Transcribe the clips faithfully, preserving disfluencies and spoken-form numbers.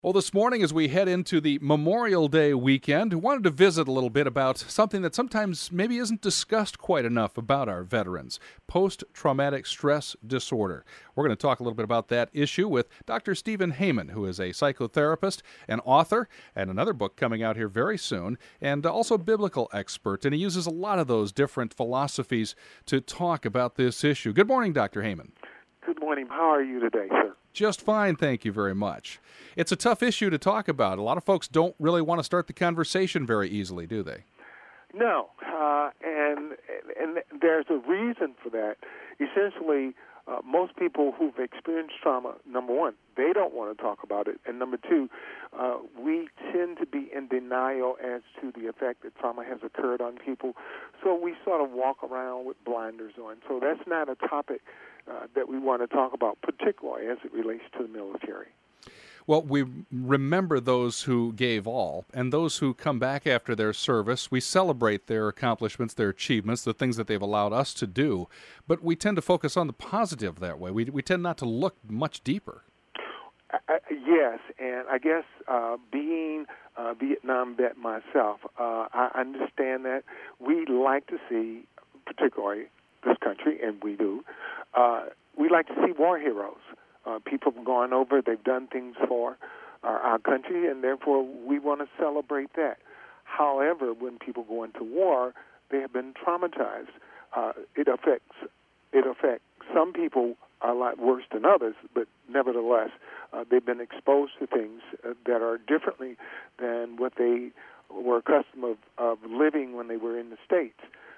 Well, this morning, as we head into the Memorial Day weekend, we wanted to visit a little bit about something that sometimes maybe isn't discussed quite enough about our veterans, post-traumatic stress disorder. We're going to talk a little bit about that issue with Doctor Stephen Heyman, who is a psychotherapist, an author, and another book coming out here very soon, and also a biblical expert. And he uses a lot of those different philosophies to talk about this issue. Good morning, Doctor Heyman. Good morning. How are you today, sir? Just fine, thank you very much. It's a tough issue to talk about. A lot of folks don't really want to start the conversation very easily, do they? No, uh, and and there's a reason for that. Essentially, uh, most people who've experienced trauma, number one, they don't want to talk about it, and number two, uh, we tend to be in denial as to the effect that trauma has occurred on people, so we sort of walk around with blinders on. So that's not a topic uh, that we want to talk about, particularly as it relates to the military. Well, we remember those who gave all, and those who come back after their service. We celebrate their accomplishments, their achievements, the things that they've allowed us to do, but we tend to focus on the positive that way. We, we tend not to look much deeper. Uh, yes, and I guess uh, being a Vietnam vet myself, uh, I understand that we like to see, particularly this country, and we do, uh, we like to see war heroes. Uh, people have gone over, they've done things for our, our country, and therefore we want to celebrate that. However, when people go into war, they have been traumatized. Uh, it affects it affects some people a lot worse than others, but nevertheless, uh, they've been exposed to things uh, that are differently than what they were accustomed of, of living when they were in the States.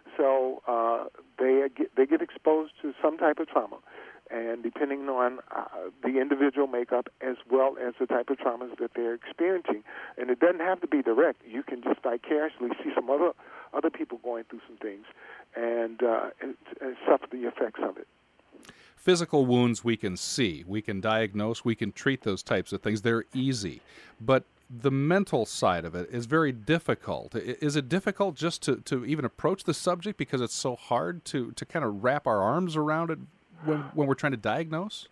So uh, they get, they get exposed to some type of trauma. And depending on uh, the individual makeup as well as the type of traumas that they're experiencing. And it doesn't have to be direct. You can just vicariously see some other other people going through some things and, uh, and, and suffer the effects of it. Physical wounds we can see, we can diagnose, we can treat those types of things. They're easy. But the mental side of it is very difficult. Is it difficult just to, to even approach the subject because it's so hard to, to kind of wrap our arms around it when, when we're trying to diagnose?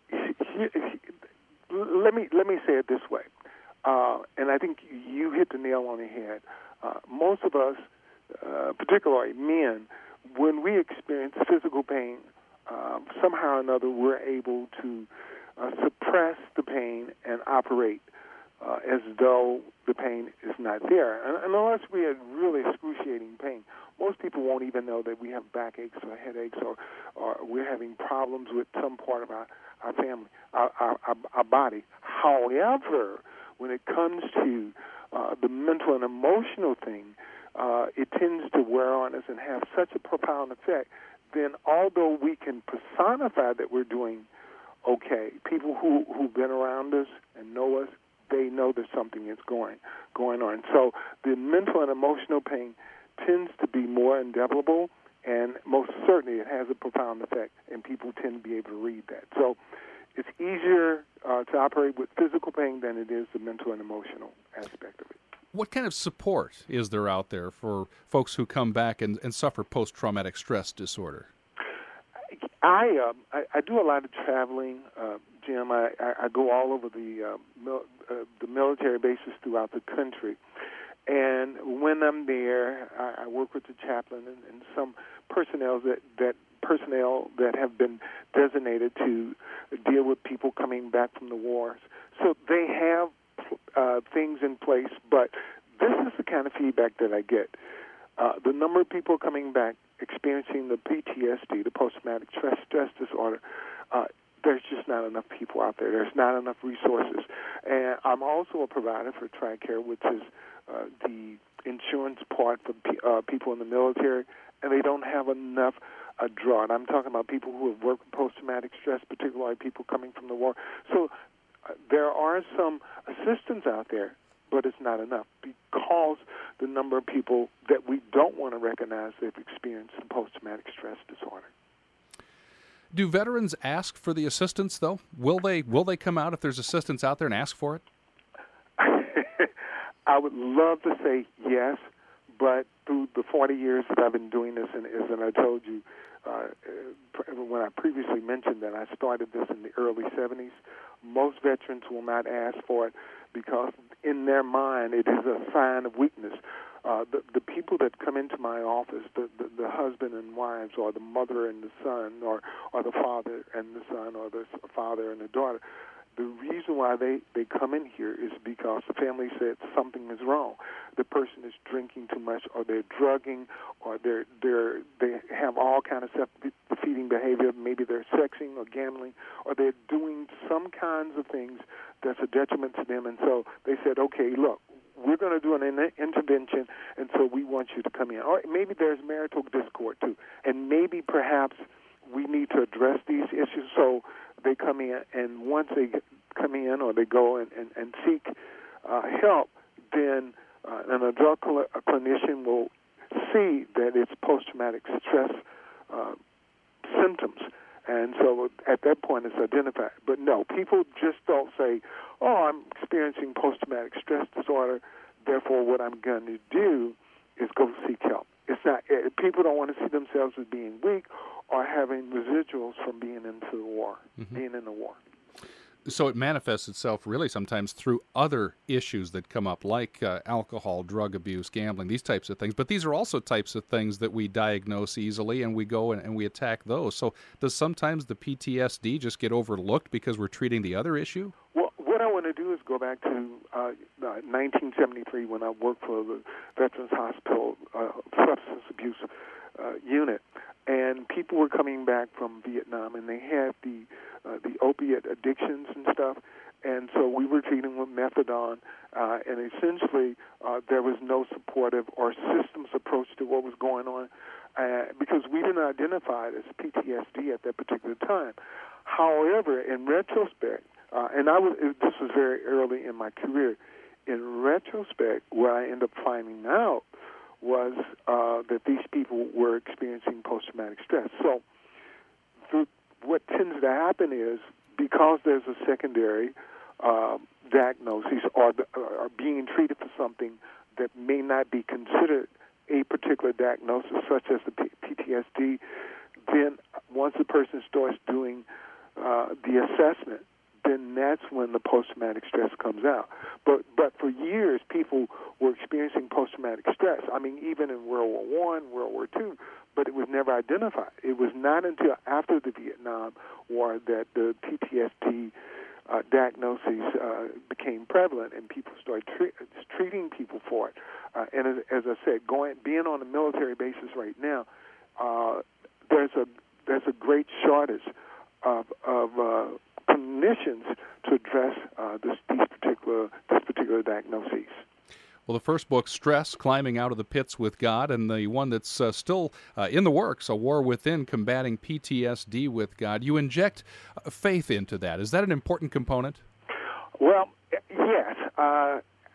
Let me let me say it this way, uh, and I think you hit the nail on the head. Uh, most of us, uh, particularly men, when we experience physical pain, uh, somehow or another we're able to uh, suppress the pain and operate uh, as though the pain is not there. And, and unless we have really excruciating pain, most people won't even know that we have backaches or headaches or, or we're having problems with some part of our, our family, our, our, our, our body. However, when it comes to uh, the mental and emotional thing, uh, it tends to wear on us and have such a profound effect. Then although we can personify that we're doing okay, people who, who've been around us and know us, they know that something is going going on. So the mental and emotional pain tends to be more indelible, and most certainly it has a profound effect, and people tend to be able to read that. So it's easier uh, to operate with physical pain than it is the mental and emotional aspect of it. What kind of support is there out there for folks who come back and, and suffer post-traumatic stress disorder? I uh, I, I do a lot of traveling, uh, Jim. I, I, I go all over the uh, mil- uh, the military bases throughout the country, and when I'm there, I, I work with the chaplain and, and some personnel that, that personnel that have been designated to deal with people coming back from the wars. So they have uh, things in place, but this is the kind of feedback that I get. Uh, the number of people coming back experiencing the P T S D, the post-traumatic stress, stress disorder, uh, there's just not enough people out there. There's not enough resources. And I'm also a provider for TRICARE, which is uh, the insurance part for uh, people in the military, and they don't have enough uh, draw. And I'm talking about people who have worked with post-traumatic stress, particularly people coming from the war. So uh, there are some assistance out there, but it's not enough because the number of people that we don't want to recognize they've experienced the post-traumatic stress disorder. Do veterans ask for the assistance, though? Will they will they come out if there's assistance out there and ask for it? I would love to say yes, but through the forty years that I've been doing this, and as I told you uh, when I previously mentioned that I started this in the early seventies, most veterans will not ask for it because in their mind it is a sign of weakness. Uh, the, the people that come into my office, the, the, the husband and wives, or the mother and the son, or, or the father and the son, or the father and the daughter, the reason why they, they come in here is because the family said something is wrong. The person is drinking too much, or they're drugging, or they're they're they have all kind of self-defeating behavior. Maybe they're sexing or gambling, or they're doing some kinds of things that's a detriment to them. And so they said, okay, look, we're going to do an in- intervention, and so we want you to come in. Or maybe there's marital discord too, and maybe perhaps we need to address these issues. So they come in, and once they get, come in or they go and, and, and seek uh, help, then uh, an adult cl- a clinician will see that it's post-traumatic stress uh, symptoms. And so at that point it's identified. But no, people just don't say, oh, I'm experiencing post-traumatic stress disorder, therefore what I'm going to do is go seek help. It's not. People don't want to see themselves as being weak or having residuals from being into the war, mm-hmm. being in the war. So it manifests itself really sometimes through other issues that come up, like uh, alcohol, drug abuse, gambling, these types of things. But these are also types of things that we diagnose easily, and we go and, and we attack those. So does sometimes the P T S D just get overlooked because we're treating the other issue? Well, what I want to do is go back to uh, nineteen seventy-three when I worked for the Veterans Hospital uh, Substance Abuse uh, Unit. And people were coming back from Vietnam, and they had the uh, the opiate addictions and stuff. And so we were treating with methadone, uh, and essentially uh, there was no supportive or systems approach to what was going on uh, because we didn't identify it as P T S D at that particular time. However, in retrospect, uh, and I was this was very early in my career, in retrospect, what I ended up finding out was uh, that these people were experiencing post-traumatic stress. So the, what tends to happen is because there's a secondary uh, diagnosis or, the, or being treated for something that may not be considered a particular diagnosis, such as the P T S D, then once the person starts doing uh, the assessment, then that's when the post-traumatic stress comes out. But but for years, people were experiencing post-traumatic stress. I mean, even in World War One, World War Two, but it was never identified. It was not until after the Vietnam War that the P T S D uh, diagnoses uh, became prevalent, and people started tre- treating people for it. Uh, and as, as I said, going being on a military basis right now, uh, there's a there's a great shortage of of uh, clinicians to address uh, this, these particular this particular diagnoses. Well, the first book, Stress, Climbing Out of the Pits with God, and the one that's uh, still uh, in the works, A War Within, Combating P T S D with God, you inject uh, faith into that. Is that an important component? Well, yes. Uh,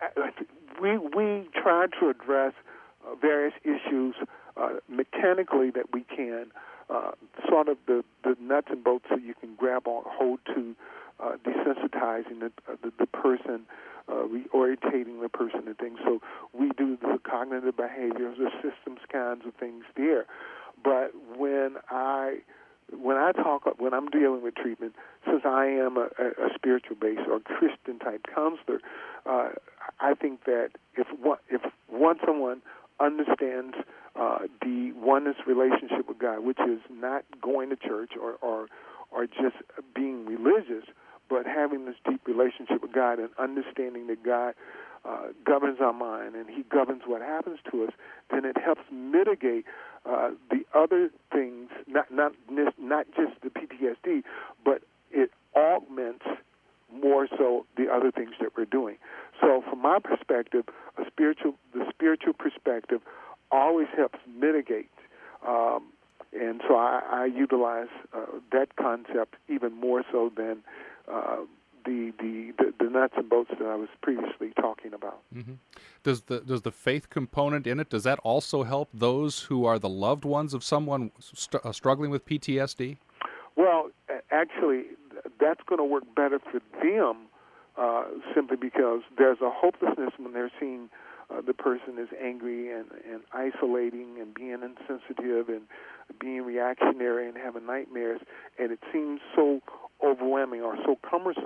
we, we try to address uh, various issues uh, mechanically that we can, uh, sort of the, the nuts and bolts that you can grab on, hold to, uh, desensitizing the, uh, the, the person, uh, reorientating the person and things. So we do the cognitive behaviors, the systems kinds of things there. But when I when I talk, when I'm dealing with treatment, since I am a, a spiritual base or Christian type counselor, uh, I think that if one, if one someone understands uh, the oneness relationship with God, which is not going to church or, or or just being religious, but having this deep relationship with God and understanding that God uh, governs our mind and He governs what happens to us, then it helps mitigate uh, the other things, not not not just the P T S D, but it augments more so the other things that we're doing. So, from my perspective, a spiritual the spiritual perspective always helps mitigate. Um, And so I, I utilize uh, that concept even more so than uh, the, the, the the nuts and bolts that I was previously talking about. Mm-hmm. Does the does the faith component in it, does that also help those who are the loved ones of someone st- uh, struggling with P T S D? Well, actually, that's going to work better for them uh, simply because there's a hopelessness when they're seeing Uh, the person is angry and, and isolating and being insensitive and being reactionary and having nightmares, and it seems so overwhelming or so cumbersome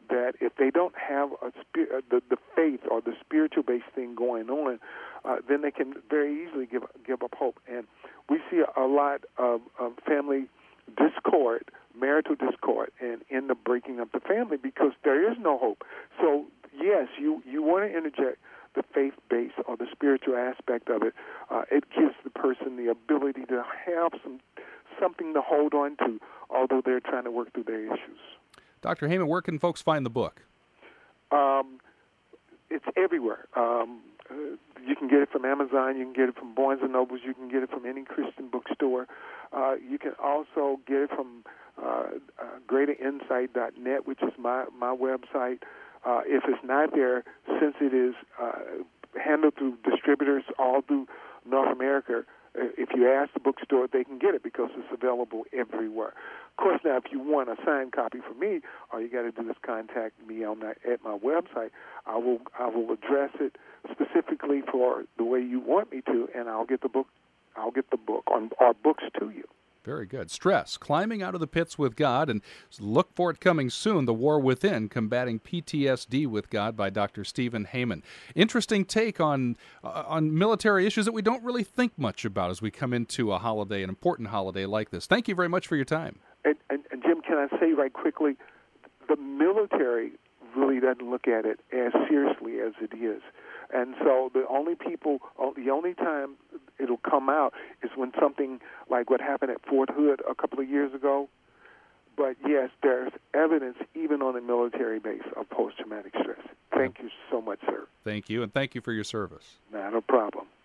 that if they don't have a spir- the, the faith or the spiritual-based thing going on, uh, then they can very easily give give up hope. And we see a, a lot of, of family discord, marital discord, and end up breaking up the family because there is no hope. So, yes, you, you want to interject the faith base or the spiritual aspect of it. Uh, it gives the person the ability to have some something to hold on to, although they're trying to work through their issues. Doctor Heyman, where can folks find the book? Um, it's everywhere. Um, uh, you can get it from Amazon. You can get it from Barnes and Nobles. You can get it from any Christian bookstore. Uh, you can also get it from uh, uh, greater insight dot net, which is my, my website. Uh, if it's not there, since it is uh, handled through distributors all through North America, uh, if you ask the bookstore, they can get it because it's available everywhere. Of course, now, if you want a signed copy from me, all you got to do is contact me on my, at my website. I will I will address it specifically for the way you want me to, and I'll get the book. I'll get the book on our books to you. Very good. Stress, Climbing Out of the Pits with God, and look for it coming soon, The War Within, Combating P T S D with God by Doctor Stephen Heyman. Interesting take on uh, on military issues that we don't really think much about as we come into a holiday, an important holiday like this. Thank you very much for your time. And, and, and Jim, can I say right quickly, the military really doesn't look at it as seriously as it is. And so the only people, the only time it'll come out is when something like what happened at Fort Hood a couple of years ago. But yes, there's evidence even on the military base of post-traumatic stress. Thank you so much, sir. Thank you, and thank you for your service. Not a problem.